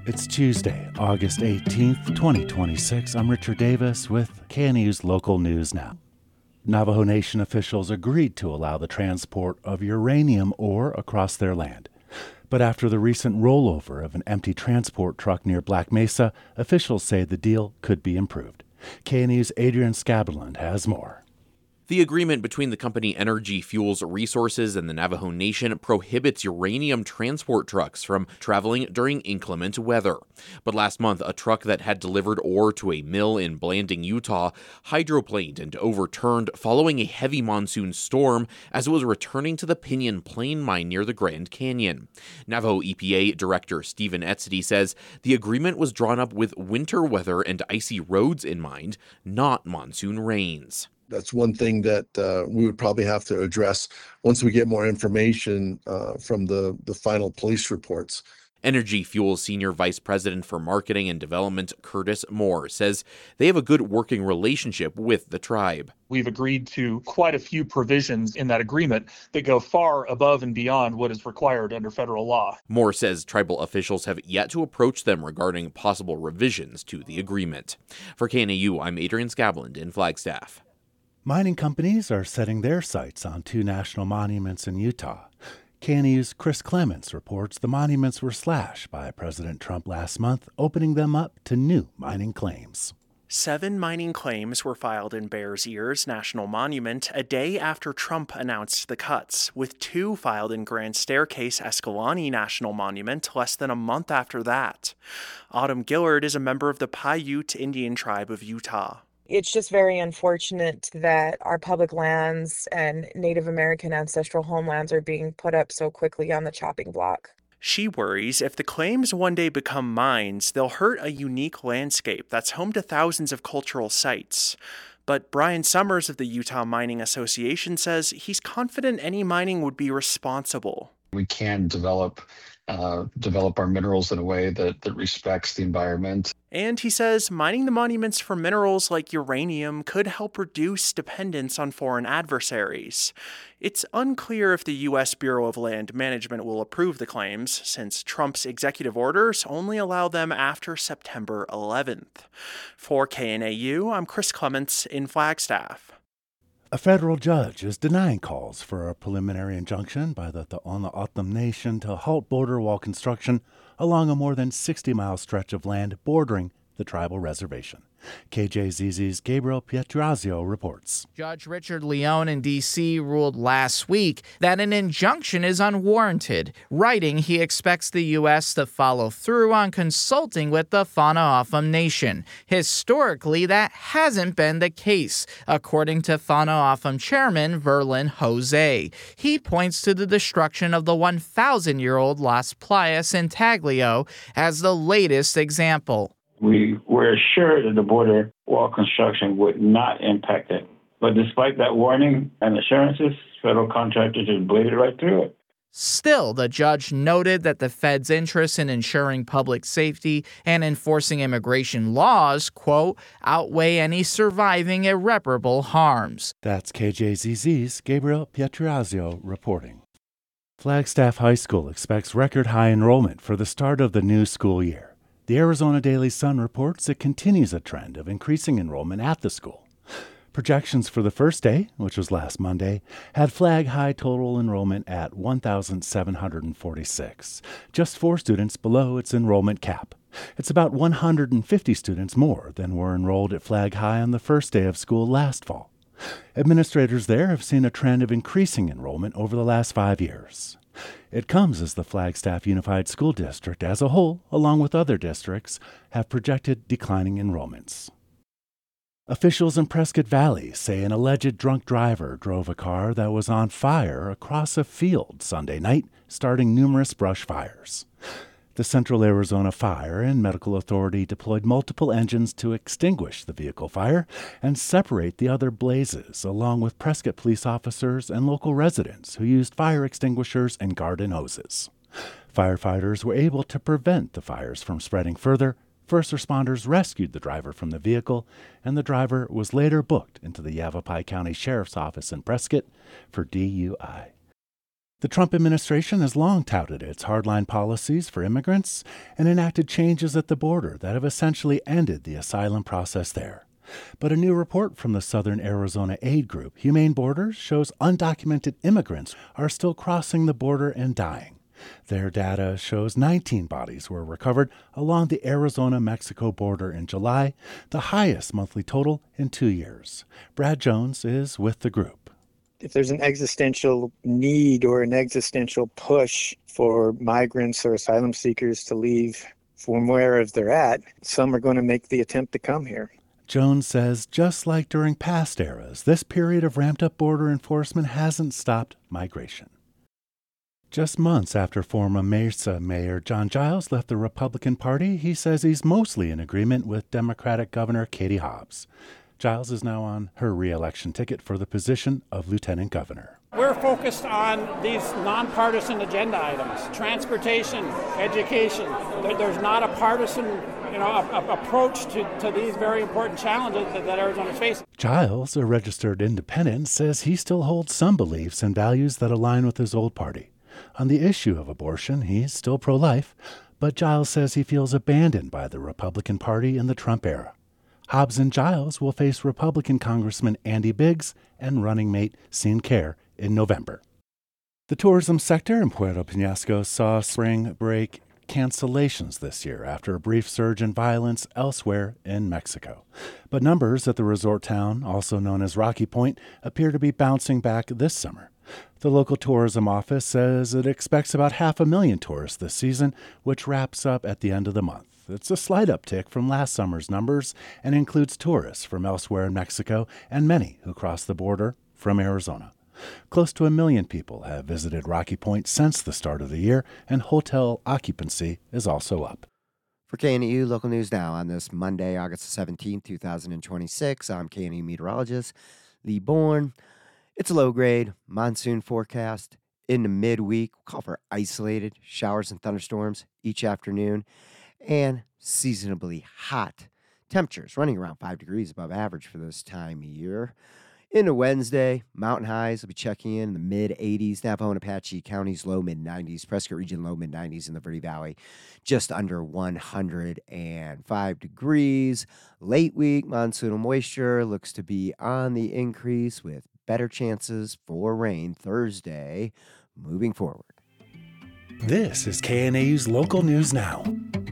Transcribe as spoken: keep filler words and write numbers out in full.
It's Tuesday, August eighteenth, twenty twenty-six. I'm Richard Davis with K N E U's Local News Now. Navajo Nation officials agreed to allow the transport of uranium ore across their land. But after the recent rollover of an empty transport truck near Black Mesa, officials say the deal could be improved. K N E U's Adrian Scabberland has more. The agreement between the company Energy Fuels Resources and the Navajo Nation prohibits uranium transport trucks from traveling during inclement weather. But last month, a truck that had delivered ore to a mill in Blanding, Utah, hydroplaned and overturned following a heavy monsoon storm as it was returning to the Pinyon Plain mine near the Grand Canyon. Navajo E P A Director Stephen Etzedy says the agreement was drawn up with winter weather and icy roads in mind, not monsoon rains. That's one thing that uh, we would probably have to address once we get more information uh, from the, the final police reports. Energy Fuels Senior Vice President for Marketing and Development, Curtis Moore, says they have a good working relationship with the tribe. We've agreed to quite a few provisions in that agreement that go far above and beyond what is required under federal law. Moore says tribal officials have yet to approach them regarding possible revisions to the agreement. For K N E U, I'm Adrian Scabberland in Flagstaff. Mining companies are setting their sights on two national monuments in Utah. K N E U's Chris Clements reports the monuments were slashed by President Trump last month, opening them up to new mining claims. Seven mining claims were filed in Bears Ears National Monument a day after Trump announced the cuts, with two filed in Grand Staircase Escalante National Monument less than a month after that. Autumn Gillard is a member of the Paiute Indian Tribe of Utah. It's just very unfortunate that our public lands and Native American ancestral homelands are being put up so quickly on the chopping block. She worries if the claims one day become mines, they'll hurt a unique landscape that's home to thousands of cultural sites. But Brian Summers of the Utah Mining Association says he's confident any mining would be responsible. We can develop uh, develop our minerals in a way that, that respects the environment. And he says mining the monuments for minerals like uranium could help reduce dependence on foreign adversaries. It's unclear if the U S Bureau of Land Management will approve the claims, since Trump's executive orders only allow them after September eleventh. For K N A U, I'm Chris Clements in Flagstaff. A federal judge is denying calls for a preliminary injunction by the Tohono O'odham Nation to halt border wall construction along a more than sixty-mile stretch of land bordering the tribal reservation. K J Z Z's Gabriel Pietrazio reports. Judge Richard Leone in D C ruled last week that an injunction is unwarranted, writing he expects the U S to follow through on consulting with the Tohono O'odham Nation. Historically, that hasn't been the case, according to Tohono O'odham Chairman Verlin Jose. He points to the destruction of the one thousand year old Las Playas Intaglio as the latest example. We were assured that the border wall construction would not impact it. But despite that warning and assurances, federal contractors just bladed right through it. Still, the judge noted that the Fed's interest in ensuring public safety and enforcing immigration laws, quote, outweigh any surviving irreparable harms. That's K J Z Z's Gabriel Pietrazio reporting. Flagstaff High School expects record high enrollment for the start of the new school year. The Arizona Daily Sun reports it continues a trend of increasing enrollment at the school. Projections for the first day, which was last Monday, had flag-high total enrollment at one thousand seven hundred forty-six, just four students below its enrollment cap. It's about one hundred fifty students more than were enrolled at Flag High on the first day of school last fall. Administrators there have seen a trend of increasing enrollment over the last five years. It comes as the Flagstaff Unified School District as a whole, along with other districts, have projected declining enrollments. Officials in Prescott Valley say an alleged drunk driver drove a car that was on fire across a field Sunday night, starting numerous brush fires. The Central Arizona Fire and Medical Authority deployed multiple engines to extinguish the vehicle fire and separate the other blazes, along with Prescott police officers and local residents who used fire extinguishers and garden hoses. Firefighters were able to prevent the fires from spreading further. First responders rescued the driver from the vehicle, and the driver was later booked into the Yavapai County Sheriff's Office in Prescott for D U I. The Trump administration has long touted its hardline policies for immigrants and enacted changes at the border that have essentially ended the asylum process there. But a new report from the Southern Arizona aid group, Humane Borders, shows undocumented immigrants are still crossing the border and dying. Their data shows nineteen bodies were recovered along the Arizona-Mexico border in July, the highest monthly total in two years. Brad Jones is with the group. If there's an existential need or an existential push for migrants or asylum seekers to leave from wherever they're at, some are going to make the attempt to come here. Jones says just like during past eras, this period of ramped-up border enforcement hasn't stopped migration. Just months after former Mesa Mayor John Giles left the Republican Party, he says he's mostly in agreement with Democratic Governor Katie Hobbs. Giles is now on her re-election ticket for the position of lieutenant governor. We're focused on these nonpartisan agenda items: transportation, education. There, there's not a partisan, you know, a, a approach to, to these very important challenges that, that Arizona's facing. Giles, a registered independent, says he still holds some beliefs and values that align with his old party. On the issue of abortion, he's still pro-life, but Giles says he feels abandoned by the Republican Party in the Trump era. Hobbs and Giles will face Republican Congressman Andy Biggs and running mate Sean Kerr in November. The tourism sector in Puerto Penasco saw spring break cancellations this year after a brief surge in violence elsewhere in Mexico. But numbers at the resort town, also known as Rocky Point, appear to be bouncing back this summer. The local tourism office says it expects about half a million tourists this season, which wraps up at the end of the month. It's a slight uptick from last summer's numbers and includes tourists from elsewhere in Mexico and many who cross the border from Arizona. Close to a million people have visited Rocky Point since the start of the year, and hotel occupancy is also up. For K N E U Local News Now on this Monday, August seventeenth, twenty twenty-six, I'm K N E U meteorologist Lee Bourne. It's a low-grade monsoon forecast. In the midweek, we'll call for isolated showers and thunderstorms each afternoon, and seasonably hot temperatures running around five degrees above average for this time of year. Into Wednesday, mountain highs will be checking in, in the mid-eighties. Navajo and Apache counties, low mid-nineties. Prescott region, low mid-nineties. In the Verde Valley, just under one hundred five degrees. Late week, monsoonal moisture looks to be on the increase with better chances for rain Thursday moving forward. This is K N A U's Local News Now.